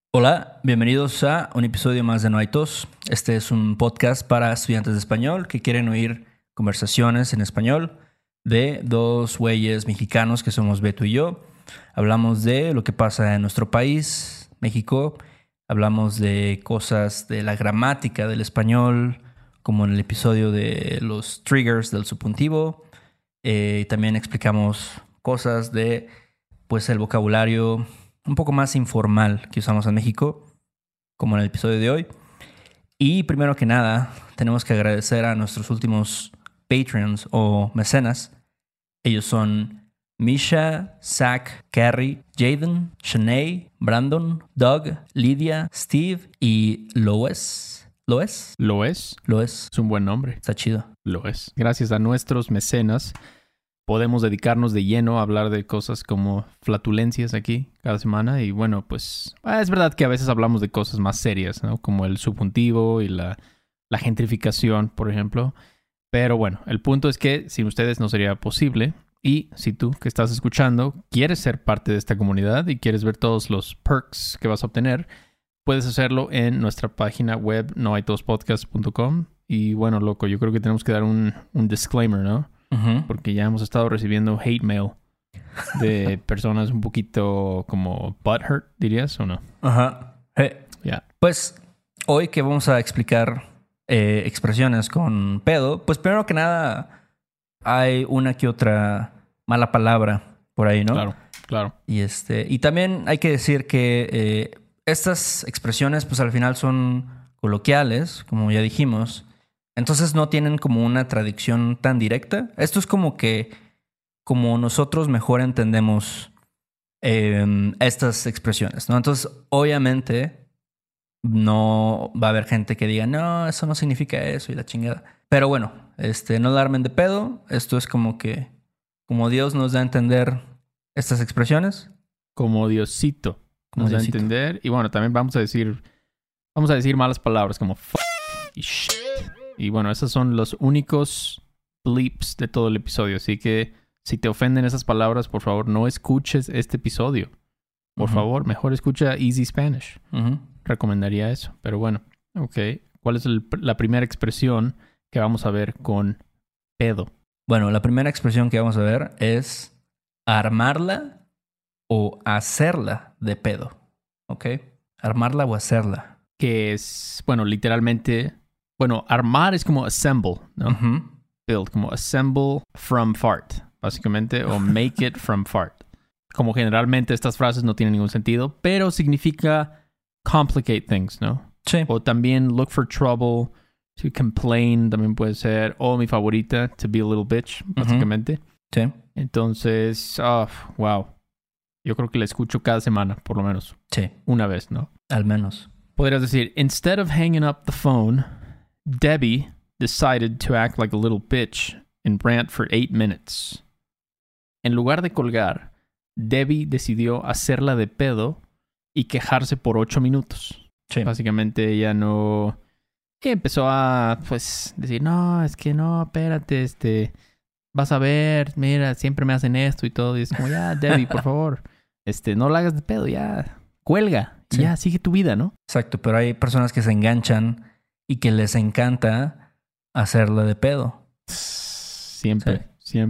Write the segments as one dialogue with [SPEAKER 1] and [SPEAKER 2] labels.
[SPEAKER 1] Hola, bienvenidos a un episodio más de No hay tos. Este es un podcast para estudiantes de español que quieren oír conversaciones en español de dos güeyes mexicanos que somos Beto y yo. Hablamos de lo que pasa en nuestro país, México. Hablamos de cosas de la gramática del español, como en el episodio de los triggers del subjuntivo. También explicamos cosas de, pues, el vocabulario un poco más informal que usamos en México, como en el episodio de hoy. Y primero que nada, tenemos que agradecer a nuestros últimos Patreons o mecenas. Ellos son Misha, Zach, Carrie, Jaden, Shanae, Brandon, Doug, Lidia, Steve y Lois. ¿Lois?
[SPEAKER 2] Lois.
[SPEAKER 1] Lois.
[SPEAKER 2] Es un buen nombre.
[SPEAKER 1] Está chido.
[SPEAKER 2] Lois. Gracias a nuestros mecenas podemos dedicarnos de lleno a hablar de cosas como flatulencias aquí cada semana. Y bueno, pues es verdad que a veces hablamos de cosas más serias, ¿no? Como el subjuntivo y la gentrificación, por ejemplo. Pero bueno, el punto es que sin ustedes no sería posible. Y si tú que estás escuchando quieres ser parte de esta comunidad y quieres ver todos los perks que vas a obtener, puedes hacerlo en nuestra página web nohaitospodcast.com. Y bueno, loco, yo creo que tenemos que dar un disclaimer, ¿no?
[SPEAKER 1] Uh-huh.
[SPEAKER 2] Porque ya hemos estado recibiendo hate mail de personas un poquito como butthurt, dirías, ¿o no?
[SPEAKER 1] Ajá.
[SPEAKER 2] Ya.
[SPEAKER 1] Pues hoy que vamos a explicar expresiones con pedo, pues primero que nada hay una que otra mala palabra por ahí, ¿no?
[SPEAKER 2] Claro.
[SPEAKER 1] Y también hay que decir que estas expresiones pues al final son coloquiales, como ya dijimos. Entonces no tienen como una traducción tan directa. Esto es como nosotros mejor entendemos estas expresiones, ¿no? Entonces, obviamente, no va a haber gente que diga, no, eso no significa eso y la chingada. Pero bueno, no la armen de pedo. Esto es como Dios nos da a entender estas expresiones.
[SPEAKER 2] Como Diosito nos da a entender. Y bueno, también vamos a decir malas palabras como fuck y shit. Y bueno, esos son los únicos bleeps de todo el episodio. Así que si te ofenden esas palabras, por favor, no escuches este episodio. Por favor, mejor escucha Easy Spanish. Recomendaría eso. Pero bueno, ok. ¿Cuál es la primera expresión que vamos a ver con pedo?
[SPEAKER 1] Bueno, la primera expresión que vamos a ver es armarla o hacerla de pedo. ¿Ok? Armarla o hacerla.
[SPEAKER 2] Que es, bueno, literalmente... Bueno, armar es como assemble, ¿no?
[SPEAKER 1] Uh-huh.
[SPEAKER 2] Build, como assemble from fart, básicamente, o make it from fart. Como generalmente estas frases no tienen ningún sentido, pero significa complicate things, ¿no?
[SPEAKER 1] Sí.
[SPEAKER 2] O también look for trouble, to complain, también puede ser. O mi favorita, to be a little bitch, básicamente.
[SPEAKER 1] Sí.
[SPEAKER 2] Entonces, wow. Yo creo que la escucho cada semana, por lo menos.
[SPEAKER 1] Sí.
[SPEAKER 2] Una vez, ¿no?
[SPEAKER 1] Al menos.
[SPEAKER 2] Podrías decir, instead of hanging up the phone... Debbie decided to act like a little bitch and rant for 8 minutes. En lugar de colgar, Debbie decidió hacerla de pedo y quejarse por 8 minutos.
[SPEAKER 1] Sí.
[SPEAKER 2] Básicamente ella no... Y empezó a, pues, decir, no, es que no, espérate, vas a ver, mira, siempre me hacen esto y todo. Y es como, ya, Debbie, por favor, no la hagas de pedo, ya, cuelga,
[SPEAKER 1] sí.
[SPEAKER 2] Ya, sigue tu vida, ¿no?
[SPEAKER 1] Exacto, pero hay personas que se enganchan y que les encanta hacerla de pedo.
[SPEAKER 2] Siempre.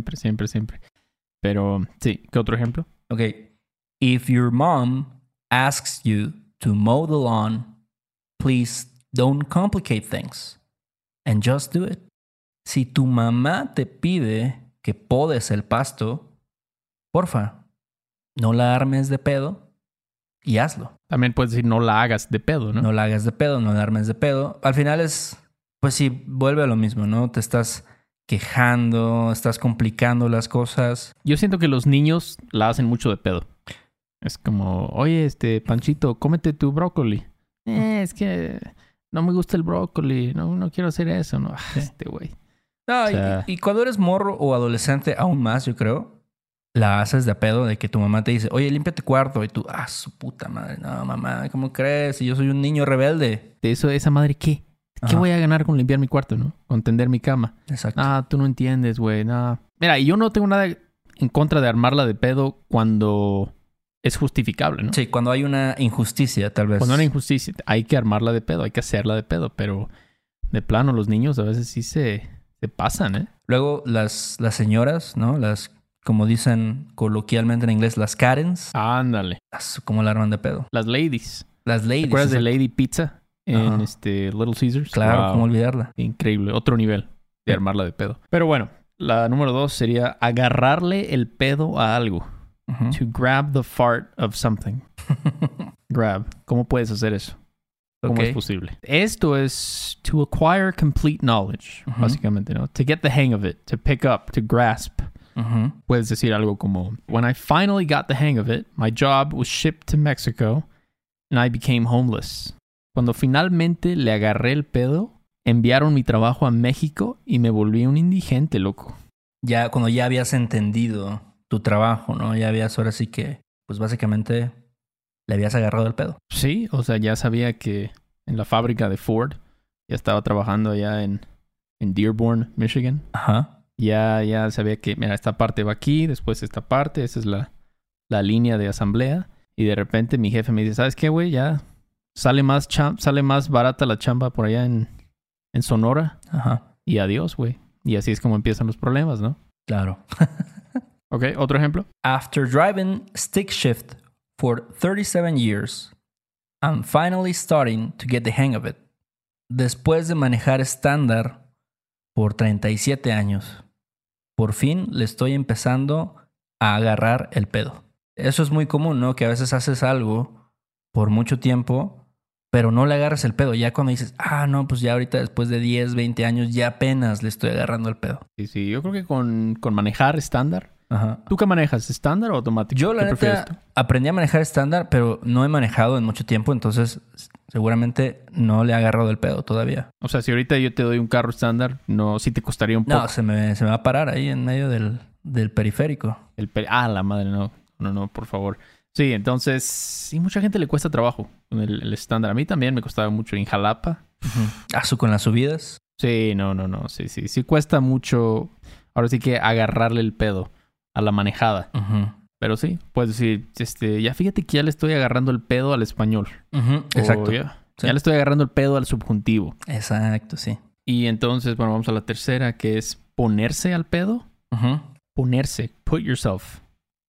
[SPEAKER 2] Pero, sí, ¿qué otro ejemplo?
[SPEAKER 1] Ok. If your mom asks you to mow the lawn, please don't complicate things and just do it. Si tu mamá te pide que podes el pasto, porfa, no la armes de pedo y hazlo.
[SPEAKER 2] También puedes decir no la hagas de pedo, ¿no?
[SPEAKER 1] No la hagas de pedo, no la armes de pedo. Al final pues sí, vuelve a lo mismo, ¿no? Te estás quejando, estás complicando las cosas.
[SPEAKER 2] Yo siento que los niños la hacen mucho de pedo. Es como, oye, Panchito, cómete tu brócoli. Es que no me gusta el brócoli, no quiero hacer eso, ¿no?
[SPEAKER 1] Sí.
[SPEAKER 2] Güey.
[SPEAKER 1] No, o sea, y cuando eres morro o adolescente, aún más, yo creo, la haces de pedo de que tu mamá te dice, oye, límpiate tu cuarto. Y tú, su puta madre, no, mamá, ¿cómo crees? Si yo soy un niño rebelde.
[SPEAKER 2] ¿De eso, esa madre qué? ¿Qué voy a ganar con limpiar mi cuarto, no? Con tender mi cama.
[SPEAKER 1] Exacto.
[SPEAKER 2] Tú no entiendes, güey, Mira, y yo no tengo nada en contra de armarla de pedo cuando es justificable, ¿no?
[SPEAKER 1] Sí, cuando hay una injusticia, tal vez.
[SPEAKER 2] Cuando hay una injusticia, hay que armarla de pedo, hay que hacerla de pedo, pero de plano los niños a veces sí se pasan, ¿eh?
[SPEAKER 1] Luego las señoras, ¿no? Como dicen coloquialmente en inglés, las Karens.
[SPEAKER 2] Ándale.
[SPEAKER 1] Como la arman de pedo.
[SPEAKER 2] Las ladies.
[SPEAKER 1] Las ladies.
[SPEAKER 2] ¿Te acuerdas de
[SPEAKER 1] exacto.
[SPEAKER 2] Lady Pizza en Little Caesars?
[SPEAKER 1] Claro,
[SPEAKER 2] Wow.
[SPEAKER 1] cómo olvidarla.
[SPEAKER 2] Increíble. Otro nivel de armarla de pedo. Pero bueno, la número 2 sería agarrarle el pedo a algo.
[SPEAKER 1] Ujú.
[SPEAKER 2] To grab the fart of something. Grab. ¿Cómo puedes hacer eso? ¿Cómo
[SPEAKER 1] Ok.
[SPEAKER 2] es posible? Esto es to acquire complete knowledge,
[SPEAKER 1] Ujú.
[SPEAKER 2] básicamente, ¿no? To get the hang of it, to pick up, to grasp.
[SPEAKER 1] Ujú.
[SPEAKER 2] Puedes decir algo como, when I finally got the hang of it, my job was shipped to Mexico and I became homeless. Cuando finalmente le agarré el pedo, enviaron mi trabajo a México y me volví un indigente, loco.
[SPEAKER 1] Ya cuando ya habías entendido tu trabajo, ¿no? Ya habías ahora sí que, pues básicamente le habías agarrado el pedo.
[SPEAKER 2] Sí, o sea, ya sabía que en la fábrica de Ford, ya estaba trabajando allá en Dearborn, Michigan.
[SPEAKER 1] Ajá.
[SPEAKER 2] Ya sabía que, mira, esta parte va aquí, después esta parte, esa es la línea de asamblea. Y de repente mi jefe me dice, ¿sabes qué, güey? Ya sale más barata la chamba por allá en Sonora.
[SPEAKER 1] Ajá.
[SPEAKER 2] Y adiós, güey. Y así es como empiezan los problemas, ¿no?
[SPEAKER 1] Claro.
[SPEAKER 2] Ok, otro ejemplo.
[SPEAKER 1] After driving stick shift for 37 years, I'm finally starting to get the hang of it. Después de manejar estándar por 37 años, por fin le estoy empezando a agarrar el pedo. Eso es muy común, ¿no? Que a veces haces algo por mucho tiempo, pero no le agarras el pedo. Ya cuando dices, no, pues ya ahorita después de 10, 20 años ya apenas le estoy agarrando el pedo.
[SPEAKER 2] Sí, yo creo que con manejar estándar.
[SPEAKER 1] Ajá.
[SPEAKER 2] ¿Tú qué manejas? ¿Estándar o automático?
[SPEAKER 1] Yo, la
[SPEAKER 2] ¿Qué prefieres tú?
[SPEAKER 1] neta, aprendí a manejar estándar, pero no he manejado en mucho tiempo, entonces seguramente no le he agarrado el pedo todavía.
[SPEAKER 2] O sea, si ahorita yo te doy un carro estándar, no, sí te costaría un poco.
[SPEAKER 1] No, se me va a parar ahí en medio del periférico.
[SPEAKER 2] La madre, no, por favor. Sí, entonces, sí, mucha gente le cuesta trabajo con el estándar. A mí también me costaba mucho en Jalapa.
[SPEAKER 1] Con las subidas.
[SPEAKER 2] Sí, no, sí cuesta mucho. Ahora sí que agarrarle el pedo a la manejada.
[SPEAKER 1] Ujú.
[SPEAKER 2] Pero sí, puedes decir, ya fíjate que ya le estoy agarrando el pedo al español.
[SPEAKER 1] Ujú, exacto.
[SPEAKER 2] O ya
[SPEAKER 1] Sí.
[SPEAKER 2] le estoy agarrando el pedo al subjuntivo.
[SPEAKER 1] Exacto, sí.
[SPEAKER 2] Y entonces, bueno, vamos a la tercera, que es ponerse al pedo.
[SPEAKER 1] Ujú.
[SPEAKER 2] Ponerse, put yourself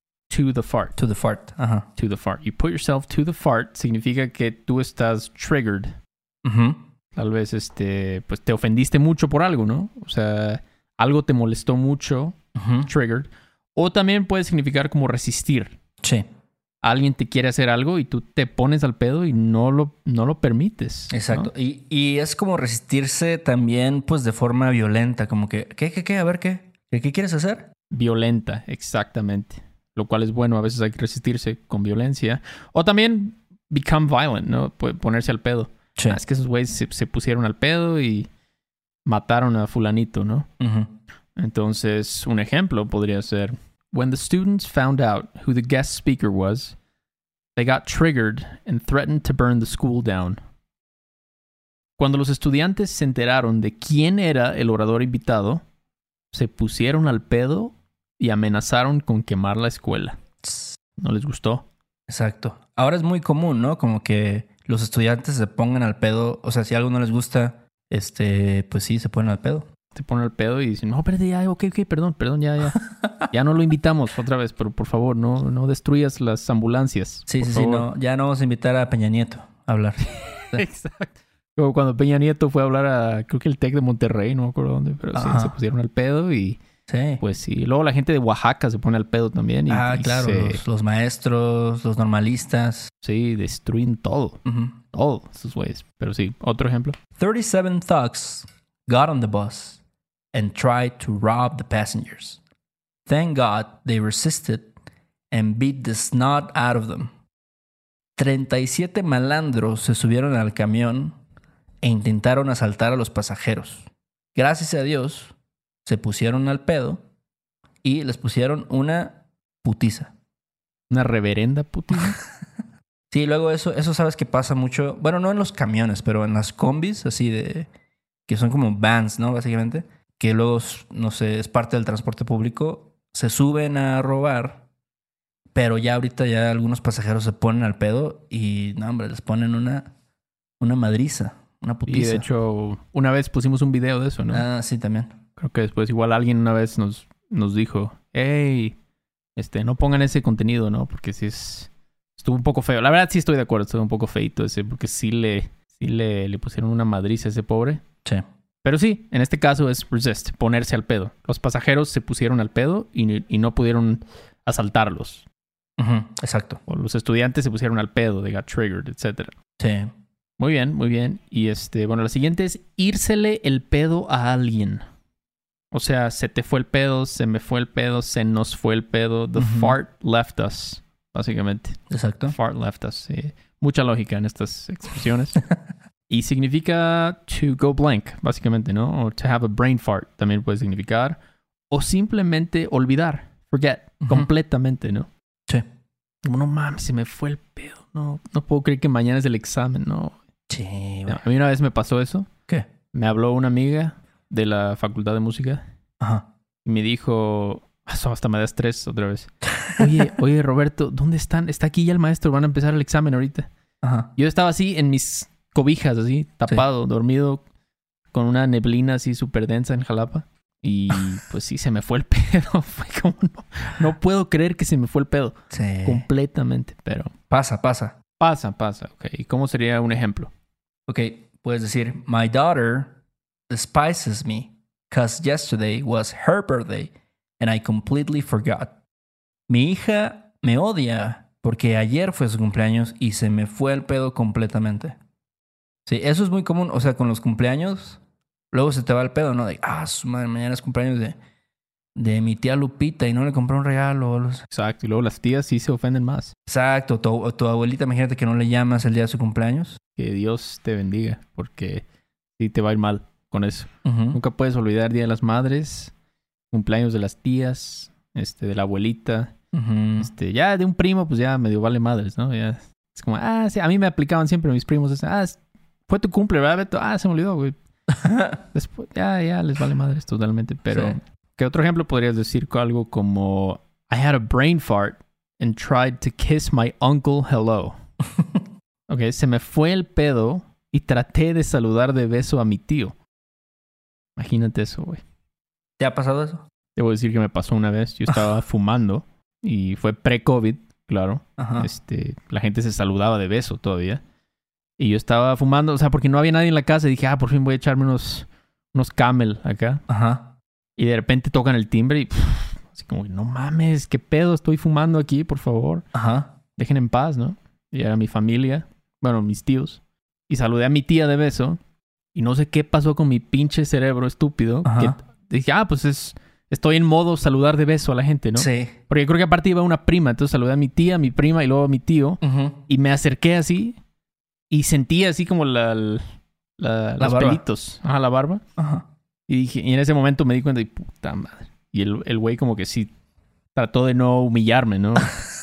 [SPEAKER 2] to the fart.
[SPEAKER 1] To the fart. Ajá.
[SPEAKER 2] To the fart. You put yourself to the fart significa que tú estás triggered.
[SPEAKER 1] Ujú.
[SPEAKER 2] Tal vez, pues te ofendiste mucho por algo, ¿no? O sea, algo te molestó mucho,
[SPEAKER 1] Ujú.
[SPEAKER 2] triggered. O también puede significar como resistir.
[SPEAKER 1] Sí,
[SPEAKER 2] Alguien te quiere hacer algo y tú te pones al pedo y no lo permites. ¿no?
[SPEAKER 1] exacto. Y es como resistirse también, pues, de forma violenta. Como que, ¿qué? A ver, ¿qué? ¿Qué quieres hacer?
[SPEAKER 2] Violenta, exactamente. Lo cual es bueno. A veces hay que resistirse con violencia. O también become violent, ¿no? Ponerse al pedo.
[SPEAKER 1] Sí.
[SPEAKER 2] Es que esos güeyes se pusieron al pedo y mataron a fulanito, ¿no?
[SPEAKER 1] Ujú.
[SPEAKER 2] Entonces, un ejemplo podría ser: when the students found out who the guest speaker was, they got triggered and threatened to burn the school down. Cuando los estudiantes se enteraron de quién era el orador invitado, se pusieron al pedo y amenazaron con quemar la escuela. ¿No les gustó?
[SPEAKER 1] Exacto. Ahora es muy común, ¿no? Como que los estudiantes se pongan al pedo. O sea, si algo no les gusta, pues sí, se ponen al pedo.
[SPEAKER 2] Se ponen al pedo y dicen, no, espérate, ya, ok, perdón, ya. Ya no lo invitamos otra vez, pero por favor, no destruyas las ambulancias.
[SPEAKER 1] Sí,
[SPEAKER 2] por
[SPEAKER 1] sí,
[SPEAKER 2] favor.
[SPEAKER 1] no. Ya no vamos a invitar a Peña Nieto a hablar.
[SPEAKER 2] Exacto. Como cuando Peña Nieto fue a hablar a, creo que el TEC de Monterrey, no me acuerdo dónde, pero sí,
[SPEAKER 1] Ajá.
[SPEAKER 2] se pusieron al pedo y
[SPEAKER 1] Sí.
[SPEAKER 2] pues sí. Luego la gente de Oaxaca se pone al pedo también. Y
[SPEAKER 1] Claro. Los maestros, los normalistas.
[SPEAKER 2] sí, destruyen todo.
[SPEAKER 1] Ujú.
[SPEAKER 2] Todo, esos güeyes. Pero sí, otro ejemplo.
[SPEAKER 1] 37 thugs got on the bus and tried to rob the passengers. Thank God they resisted and beat the snot out of them. 37 malandros se subieron al camión e intentaron asaltar a los pasajeros. Gracias a Dios, se pusieron al pedo y les pusieron una putiza.
[SPEAKER 2] Una reverenda putina.
[SPEAKER 1] Sí, luego eso sabes que pasa mucho. Bueno, no en los camiones, pero en las combis, así de... que son como vans, ¿no? Básicamente. Que luego, no sé, es parte del transporte público. Se suben a robar, Pero ya ahorita ya algunos pasajeros se ponen al pedo y, no, hombre, les ponen una madriza, una
[SPEAKER 2] Y
[SPEAKER 1] putiza.
[SPEAKER 2] de hecho, una vez pusimos un video de eso, ¿no?
[SPEAKER 1] Ah, sí, también.
[SPEAKER 2] Creo que después igual alguien una vez nos dijo, hey, no pongan ese contenido, ¿no? Porque sí estuvo un poco feo. La verdad sí estoy de acuerdo, estuvo un poco feito ese, porque sí le pusieron una madriza a ese pobre.
[SPEAKER 1] Sí.
[SPEAKER 2] Pero sí, en este caso es resist, ponerse al pedo. Los pasajeros se pusieron al pedo y no pudieron asaltarlos.
[SPEAKER 1] Ujú, exacto.
[SPEAKER 2] O los estudiantes se pusieron al pedo, they got triggered, etc.
[SPEAKER 1] Sí.
[SPEAKER 2] Muy bien, muy bien. Y bueno, la siguiente es írsele el pedo a alguien. O sea, se te fue el pedo, se me fue el pedo, se nos fue el pedo. The fart left us, básicamente.
[SPEAKER 1] Exacto.
[SPEAKER 2] The fart left us. Sí. Mucha lógica en estas expresiones. Y significa to go blank, básicamente, ¿no? O to have a brain fart también puede significar. O simplemente olvidar, forget, completamente, ¿no?
[SPEAKER 1] Sí.
[SPEAKER 2] Como, no mames, se me fue el pedo. No puedo creer que mañana es el examen, no.
[SPEAKER 1] Sí, güey.
[SPEAKER 2] No, a mí una vez me pasó eso.
[SPEAKER 1] ¿Qué?
[SPEAKER 2] Me habló una amiga de la facultad de música
[SPEAKER 1] Ajá.
[SPEAKER 2] y me dijo, hasta me da estrés otra vez. Oye, Roberto, ¿dónde están? Está aquí ya el maestro, van a empezar el examen ahorita.
[SPEAKER 1] Ajá.
[SPEAKER 2] Yo estaba así en mis cobijas, así, tapado, dormido, con una neblina así súper densa en Jalapa. Y pues sí, se me fue el pedo. Fue como, no puedo creer que se me fue el pedo.
[SPEAKER 1] Sí.
[SPEAKER 2] Completamente, pero
[SPEAKER 1] Pasa.
[SPEAKER 2] pasa. Ok, ¿y cómo sería un ejemplo?
[SPEAKER 1] Ok, puedes decir, my daughter despises me because yesterday was her birthday and I completely forgot. Mi hija me odia porque ayer fue su cumpleaños y se me fue el pedo completamente. Sí, eso es muy común. O sea, con los cumpleaños, luego se te va el pedo, ¿no? De, su madre, mañana es cumpleaños de mi tía Lupita y no le compré un regalo.
[SPEAKER 2] Exacto, y luego las tías sí se ofenden más.
[SPEAKER 1] Exacto, tu abuelita, imagínate que no le llamas el día de su cumpleaños.
[SPEAKER 2] Que Dios te bendiga, porque sí te va a ir mal con eso.
[SPEAKER 1] Ujú.
[SPEAKER 2] Nunca puedes olvidar Día de las Madres, cumpleaños de las tías, de la abuelita.
[SPEAKER 1] Ujú.
[SPEAKER 2] Ya de un primo, pues ya medio vale madres, ¿no? Ya es como, sí, a mí me aplicaban siempre mis primos. Fue tu cumple, ¿verdad, Beto? Se me olvidó, güey. Después, ya les vale madres totalmente. Pero,
[SPEAKER 1] Sí.
[SPEAKER 2] ¿qué otro ejemplo podrías decir? Algo como, I had a brain fart and tried to kiss my uncle hello. Ok, se me fue el pedo y traté de saludar de beso a mi tío. Imagínate eso, güey.
[SPEAKER 1] ¿Te ha pasado eso?
[SPEAKER 2] Debo decir que me pasó una vez. Yo estaba fumando y fue pre-COVID, claro.
[SPEAKER 1] Ajá.
[SPEAKER 2] La gente se saludaba de beso todavía. Y yo estaba fumando, o sea, porque no había nadie en la casa. Y dije, por fin voy a echarme unos Camel acá.
[SPEAKER 1] Ajá.
[SPEAKER 2] Y de repente tocan el timbre y así como, no mames, qué pedo, estoy fumando aquí, por favor.
[SPEAKER 1] Ajá.
[SPEAKER 2] Dejen en paz, ¿no? Y era mi familia, bueno, mis tíos. Y saludé a mi tía de beso. Y no sé qué pasó con mi pinche cerebro estúpido.
[SPEAKER 1] Ajá.
[SPEAKER 2] Que dije, pues estoy en modo saludar de beso a la gente, ¿no?
[SPEAKER 1] Sí.
[SPEAKER 2] Porque creo que aparte iba una prima. Entonces saludé a mi tía, a mi prima y luego a mi tío.
[SPEAKER 1] Ujú.
[SPEAKER 2] Y me acerqué así. Y sentí así como los
[SPEAKER 1] barba.
[SPEAKER 2] pelitos. Ajá, la barba.
[SPEAKER 1] Ajá.
[SPEAKER 2] Y en ese momento me di cuenta de puta madre. Y el güey como que sí trató de no humillarme, ¿no?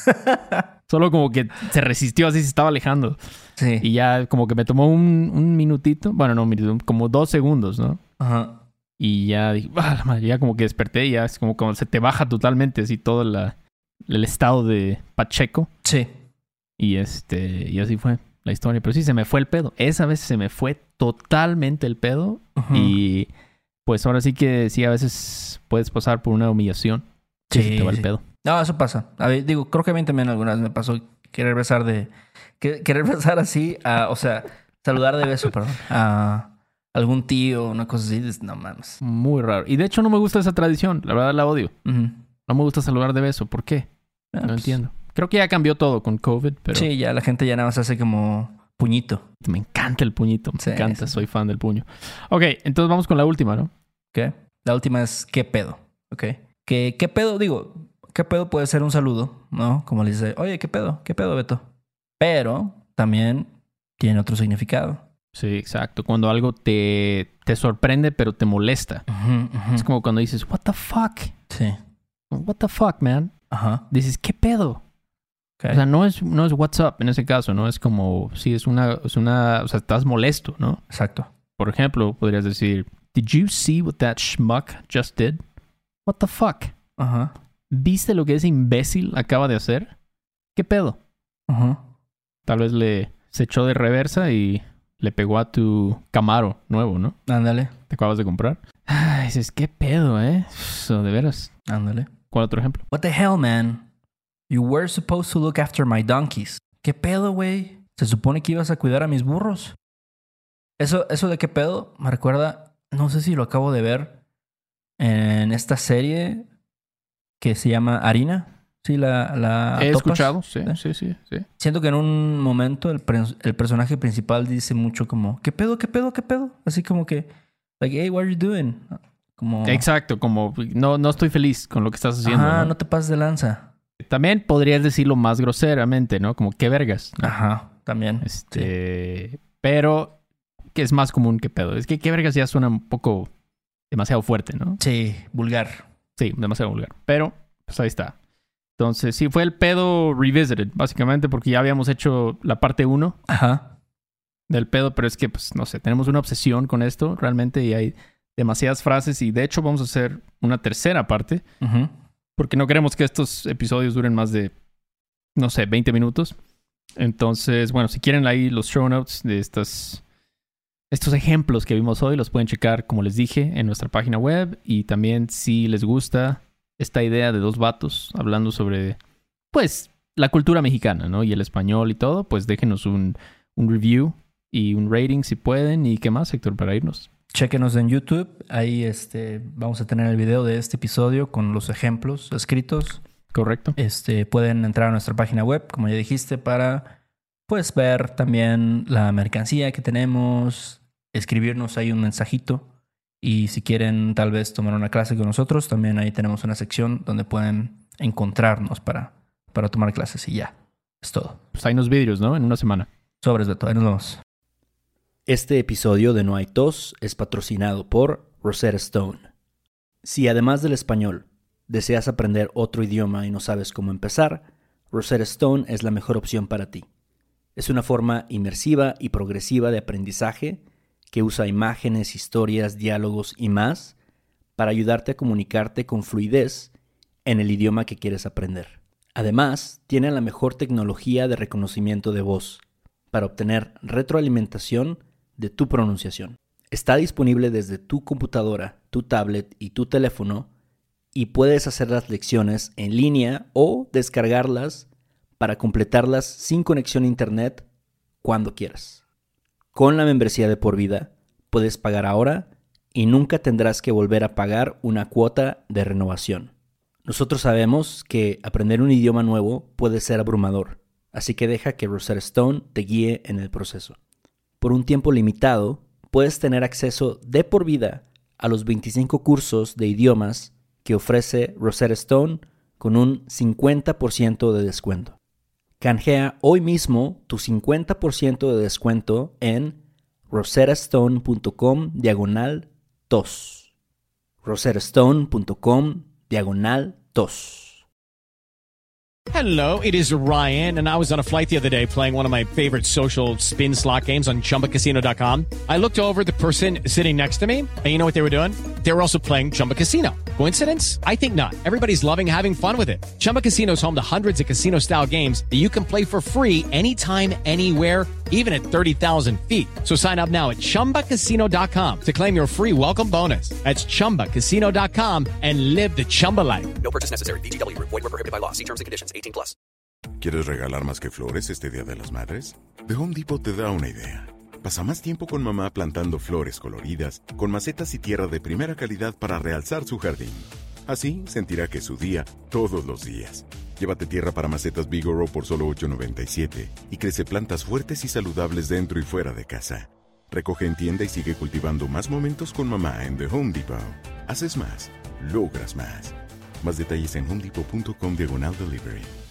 [SPEAKER 2] Solo como que se resistió así, se estaba alejando.
[SPEAKER 1] Sí.
[SPEAKER 2] Y ya como que me tomó un minutito. Bueno, no un minuto, como 2 segundos, ¿no?
[SPEAKER 1] Ajá.
[SPEAKER 2] Y ya dije, la madre, ya como que desperté y ya es como se te baja totalmente así todo el estado de Pacheco.
[SPEAKER 1] Sí.
[SPEAKER 2] Y y así fue la historia. Pero sí, se me fue el pedo. Esa vez se me fue totalmente el pedo.
[SPEAKER 1] Ujú.
[SPEAKER 2] Y pues ahora sí que sí, a veces puedes pasar por una humillación. Sí, se te va el pedo.
[SPEAKER 1] No, eso pasa. A ver, digo, creo que a mí también alguna vez me pasó querer besar así, o sea, saludar de beso, perdón, a algún tío, una cosa así. No mames.
[SPEAKER 2] Muy raro. Y de hecho no me gusta esa tradición. La verdad la odio.
[SPEAKER 1] Ujú.
[SPEAKER 2] No me gusta saludar de beso. ¿Por qué? No
[SPEAKER 1] Pues,
[SPEAKER 2] entiendo. Creo que ya cambió todo con COVID, pero
[SPEAKER 1] Sí, ya la gente ya nada más hace como puñito.
[SPEAKER 2] me encanta el puñito. Me
[SPEAKER 1] Sí,
[SPEAKER 2] encanta.
[SPEAKER 1] sí.
[SPEAKER 2] Soy fan del puño. Ok, entonces vamos con la última, ¿no?
[SPEAKER 1] ¿Qué? La última es ¿qué pedo? ¿Ok? ¿Qué pedo? Digo, ¿qué pedo puede ser un saludo? ¿No? Como le dice, oye, ¿qué pedo? ¿Qué pedo, Beto? Pero también tiene otro significado.
[SPEAKER 2] Sí, exacto. Cuando algo te sorprende, pero te molesta.
[SPEAKER 1] Ujú, ujú.
[SPEAKER 2] Es como cuando dices, what the fuck?
[SPEAKER 1] Sí.
[SPEAKER 2] What the fuck, man?
[SPEAKER 1] Ajá.
[SPEAKER 2] Dices, ¿qué pedo?
[SPEAKER 1] Ok.
[SPEAKER 2] O sea, no es what's up en ese caso, ¿no? Es como, sí, es una, o sea, estás molesto, ¿no?
[SPEAKER 1] Exacto.
[SPEAKER 2] Por ejemplo, podrías decir, did you see what that schmuck just did? What the fuck?
[SPEAKER 1] Ajá.
[SPEAKER 2] ¿Viste lo que ese imbécil acaba de hacer? ¿qué pedo?
[SPEAKER 1] Ajá.
[SPEAKER 2] Tal vez se echó de reversa y le pegó a tu Camaro nuevo, ¿no?
[SPEAKER 1] Ándale.
[SPEAKER 2] Te acabas de comprar. Ay, dices, ¿qué pedo, Eso, de veras.
[SPEAKER 1] Ándale.
[SPEAKER 2] ¿Cuál otro ejemplo?
[SPEAKER 1] What the hell, man? You were supposed to look after my donkeys. ¿Qué pedo, güey? Se supone que ibas a cuidar a mis burros. Eso de qué pedo me recuerda, no sé si lo acabo de ver en esta serie que se llama Harina. Sí, la
[SPEAKER 2] He
[SPEAKER 1] topas.
[SPEAKER 2] escuchado, sí.
[SPEAKER 1] Siento que en un momento el personaje principal dice mucho como, ¿qué pedo? Así como que, like, hey, what are you doing? Como,
[SPEAKER 2] Exacto, como no estoy feliz con lo que estás haciendo.
[SPEAKER 1] ajá,
[SPEAKER 2] ¿no?
[SPEAKER 1] no te pases de lanza.
[SPEAKER 2] También podrías decirlo más groseramente, ¿no? Como, ¿qué vergas? ¿no?
[SPEAKER 1] Ajá, también.
[SPEAKER 2] Pero que es más común que pedo. Es que qué vergas ya suena un poco demasiado fuerte, ¿no?
[SPEAKER 1] Sí, vulgar.
[SPEAKER 2] Sí, demasiado vulgar. Pero, pues ahí está. Entonces, sí, fue el pedo revisited, básicamente, porque ya habíamos hecho la parte 1
[SPEAKER 1] Ajá.
[SPEAKER 2] del pedo, pero es que, pues, no sé, tenemos una obsesión con esto, realmente, y hay demasiadas frases, y de hecho vamos a hacer una tercera parte,
[SPEAKER 1] Uh-huh.
[SPEAKER 2] porque no queremos que estos episodios duren más de, no sé, 20 minutos. Entonces, bueno, si quieren ahí los show notes de estos ejemplos que vimos hoy, los pueden checar, como les dije, en nuestra página web. Y también, si les gusta esta idea de dos vatos hablando sobre, pues, la cultura mexicana, ¿no? Y el español y todo, pues déjenos un review y un rating si pueden. ¿Y qué más, Héctor, para irnos?
[SPEAKER 1] Chéquenos en YouTube. Ahí vamos a tener el video de este episodio con los ejemplos escritos.
[SPEAKER 2] Correcto.
[SPEAKER 1] Pueden entrar a nuestra página web, como ya dijiste, para pues ver también la mercancía que tenemos, escribirnos ahí un mensajito. Y si quieren tal vez tomar una clase con nosotros, también ahí tenemos una sección donde pueden encontrarnos para tomar clases y ya. Es todo.
[SPEAKER 2] Pues hay unos vidrios, ¿no? En una semana.
[SPEAKER 1] Sobres, Beto. Ahí nos vemos. Este episodio de No hay tos es patrocinado por Rosetta Stone. Si además del español deseas aprender otro idioma y no sabes cómo empezar, Rosetta Stone es la mejor opción para ti. Es una forma inmersiva y progresiva de aprendizaje que usa imágenes, historias, diálogos y más para ayudarte a comunicarte con fluidez en el idioma que quieres aprender. Además, tiene la mejor tecnología de reconocimiento de voz para obtener retroalimentación de tu pronunciación. Está disponible desde tu computadora, tu tablet y tu teléfono y puedes hacer las lecciones en línea o descargarlas para completarlas sin conexión a internet cuando quieras. Con la membresía de por vida puedes pagar ahora y nunca tendrás que volver a pagar una cuota de renovación. Nosotros sabemos que aprender un idioma nuevo puede ser abrumador, así que deja que Rosetta Stone te guíe en el proceso. Por un tiempo limitado, puedes tener acceso de por vida a los 25 cursos de idiomas que ofrece Rosetta Stone con un 50% de descuento. Canjea hoy mismo tu 50% de descuento en rosettastone.com/tos. rosettastone.com/tos.
[SPEAKER 3] Hello, it is Ryan, and I was on a flight the other day playing one of my favorite social spin slot games on ChumbaCasino.com. I looked over at the person sitting next to me, and you know what they were doing? They were also playing Chumba Casino. Coincidence? I think not. Everybody's loving having fun with it. Chumba Casino is home to hundreds of casino-style games that you can play for free anytime, anywhere, even at 30,000 feet. So sign up now at ChumbaCasino.com to claim your free welcome bonus. That's ChumbaCasino.com and live the Chumba life.
[SPEAKER 4] No purchase necessary. VGW. Void where prohibited by law. See terms and conditions. 18+.
[SPEAKER 5] ¿Quieres regalar más que flores este Día de las Madres? The Home Depot te da una idea. Pasa más tiempo con mamá plantando flores coloridas, con macetas y tierra de primera calidad para realzar su jardín. Así sentirá que es su día todos los días. Llévate tierra para macetas Vigoro por solo $8.97 y crece plantas fuertes y saludables dentro y fuera de casa. Recoge en tienda y sigue cultivando más momentos con mamá en The Home Depot. Haces más, logras más. Más detalles en homedepot.com/delivery.